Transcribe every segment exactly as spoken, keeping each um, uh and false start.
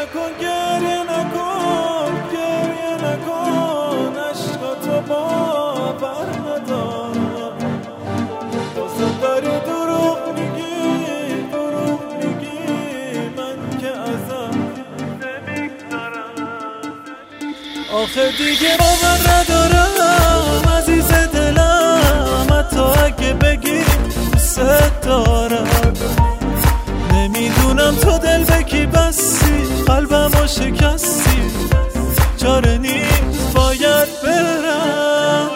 نکن گریه نکن گریه نکن عشقاتو باور ندارم بازم داری دروغ میگی دروغ میگی من که ازم نمیگذرم آخه دیگه باور ندارم عزیز دلم حتی اگه بگی دوست دارم نمیدونم تو دل به کی بستی قلبمو شکستی چاره نیست باید برم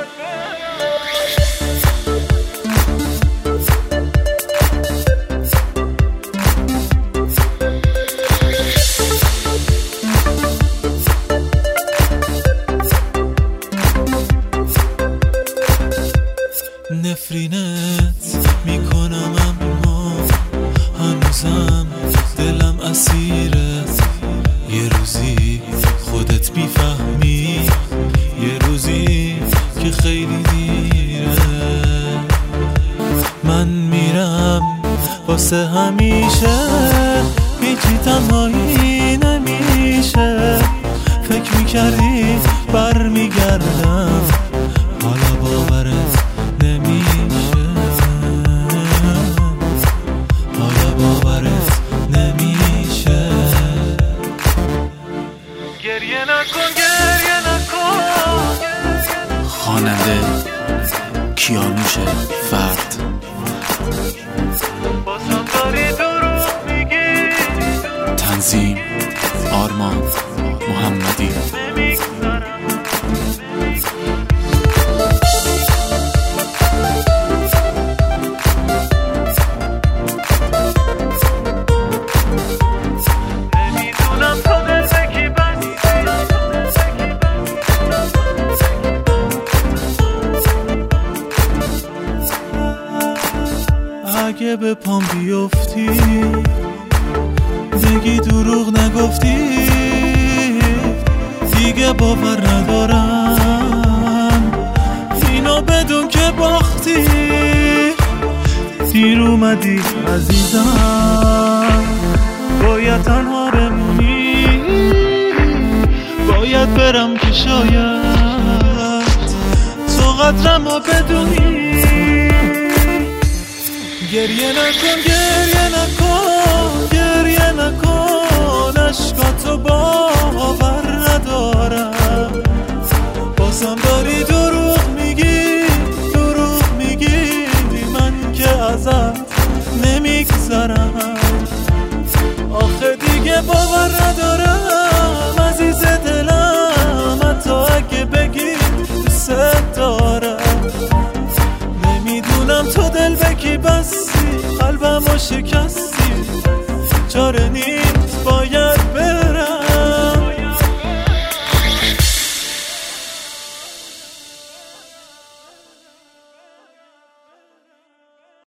نفرینت میکنم اما هنوزم دلم اسیرت یه روزی خودت میفهمی یه روزی که خیلی دیره من میرم واسه همیشه هیچی تنهایی نمیشه فکر میکردی برمیگردم حالا باورت نمیشه حالا باورت نمیشه گریه نکن گریه نکن خواننده کیانوش فرد بازم داری دروغ میگی تنظیم آرمان محمدی اگه به پام بیفتی بگی دروغ نگفتی دیگه باور ندارم اینو بدون که باختی دیر اومدی عزیزم باید تنها بمونی باید برم که شاید تو قدرمو بدونی گریه نکن گریه نکن گریه نکن عشقاتو باور ندارم بازم داری دروغ میگی دروغ میگی من که ازت نمیگذرم آخه دیگه باور ندارم عزیز دلم حتی اگه بگی دوست دارم نمیدونم تو دل به کی بستی قلبمو شکستی